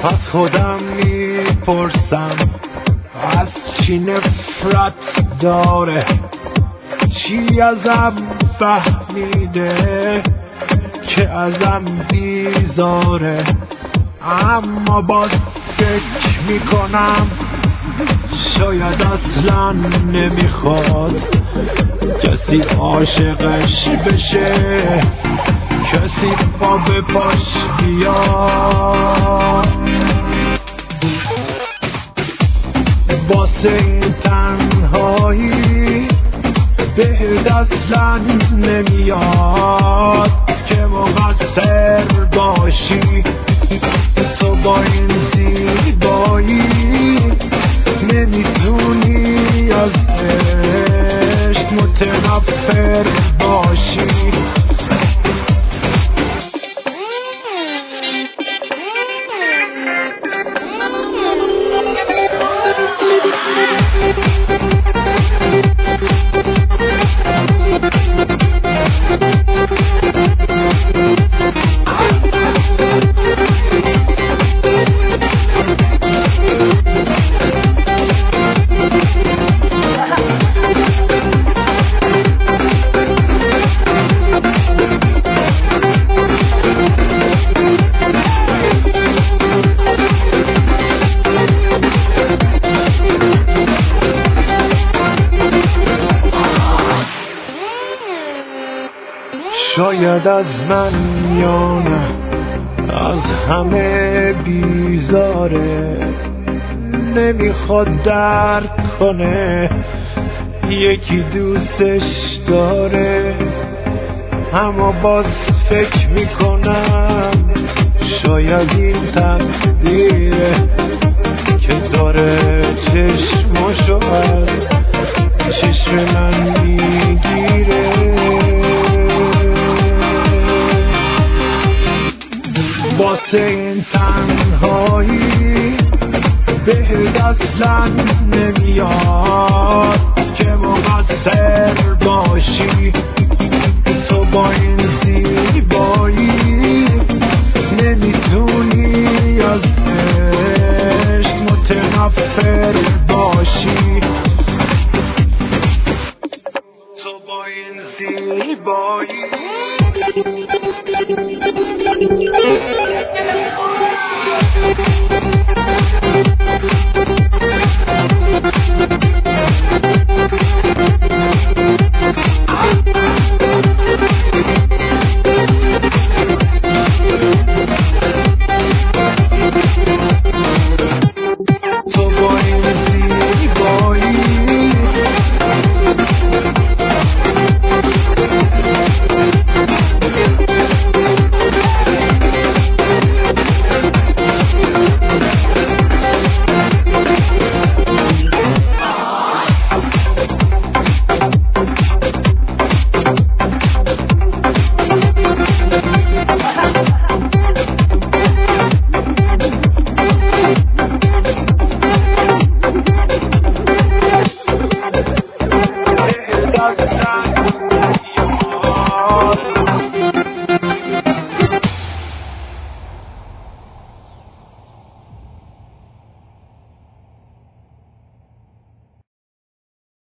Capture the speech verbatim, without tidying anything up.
از خودم میپرسم از چی نفرت داره، چی ازم فهمیده که ازم بیزاره. اما باز فکر میکنم شاید اصلا نمیخواد کسی عاشقش بشه، کسی پا به پاش بیاد. واسه این تنهایی بهت اصلا نمیاد که مقصر باشی. تو با این زیبایی نمیتونی از عشق متنفر باشی. شاید از من یا نه از همه بیزاره، نمیخواد درک کنه یکی دوستش داره. اما باز فکر میکنم شاید این تقدیره که داره چشماشو از چشم من میگیره. واسه این تنهایی بهت اصلا نمیاد که مقصر باشی. تو با این زیبایی نمیتونی از عشق متنفر باشی. تو با این زیبایی Stop.